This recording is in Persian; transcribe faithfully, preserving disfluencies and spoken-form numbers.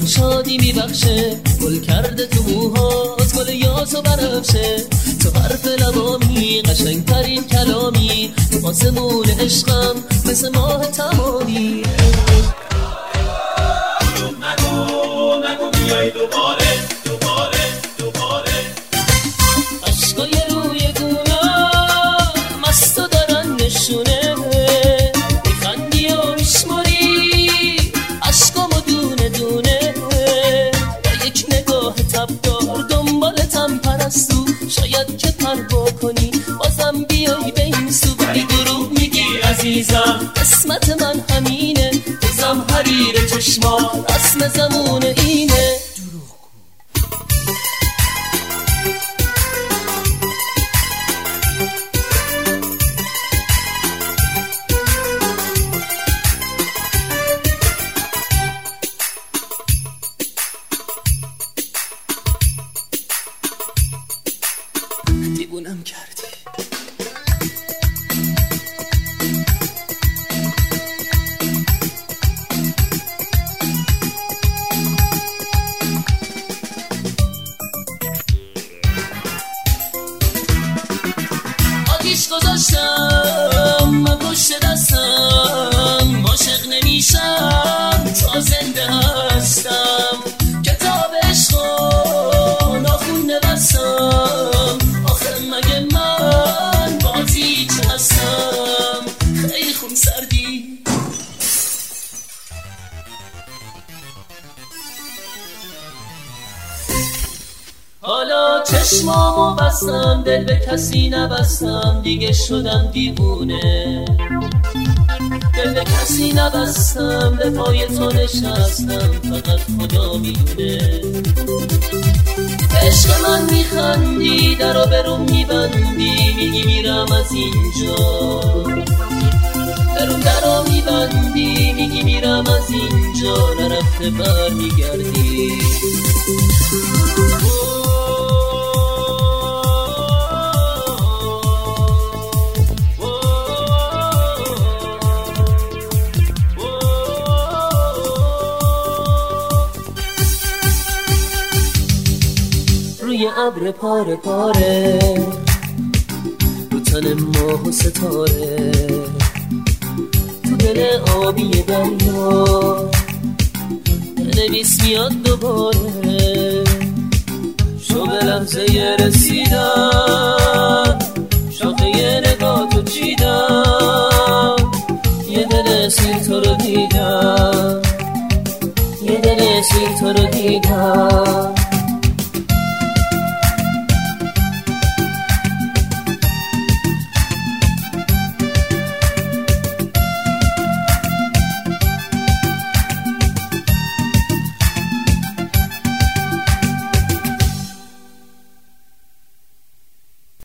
شادی میبخشه، گل کرده تو موهات گل یاس و برفشه، تو حرف لبامی قشنگترین کلامی، تو آسمون عشقم مثل ماه تمامی. نگو نگو بیای دوباره دوباره دوباره. عشقای روی گونم از تو دارن نشونه، میخندی و میشماری عشقامو دونه دونه، با یک نگاه تبدار دنبالتم پرستو، شاید که پروا کنی بازم بیای به این سو. ولی دروغ میگی عزیزم، قسمت من همینه، بزم حریر چشما رسم زمون اینه. دیوونم کردی. آتیش گذاشتم من پشت دستم، عاشق نمیشم تا زنده هستم، کتاب عشقو ناخون نبستم، آخه مگه من بازی چه هستم؟ خیلی خون سردی. حالا چشمامو بستم، دل به کسی نبستم، دیگه شدم دیوونه. دل به کسی نبستم، به پای تو نشستم، فقط خدا میدونه. عشق من میخندی، درو برون میبندی، میگی میرم از اینجا. درون درو میبندی، میگی میرم از اینجا، نرفته بر میگردی. روی ابر پاره پاره، رو تن ماه و ستاره، تو دل آبی دریا بنویس میاد دوباره. شو به لحظه رسیدن، شاخه نگاه تو چیدم، یه دل سیر تو رو دیدم، یه دل سیر تو رو دیدم.